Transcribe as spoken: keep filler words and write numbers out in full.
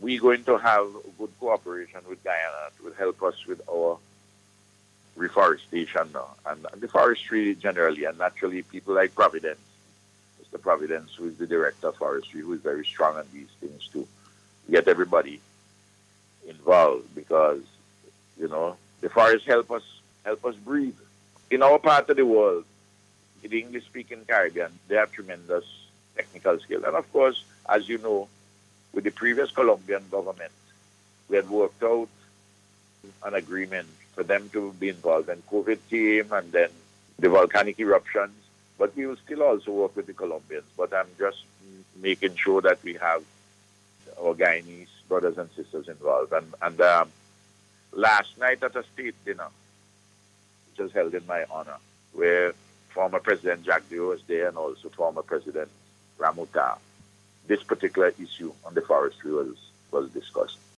we're going to have good cooperation with Guyana. It will help us with our reforestation now. And the forestry generally, and naturally people like Providence, Mister Providence, who is the director of forestry, who is very strong on these things too. Get everybody involved because, you know, the forests help us help us breathe. In our part of the world, in the English-speaking Caribbean, they have tremendous technical skill. And of course, as you know, with the previous Colombian government, we had worked out an agreement for them to be involved. And COVID came and then the volcanic eruptions. But we will still also work with the Colombians. But I'm just making sure that we have our Guyanese brothers and sisters involved. And, and um, last night at a state dinner, which was held in my honor, where former President Jacques Dieu was there and also former President Ramotard, this particular issue on the forestry was, was discussed.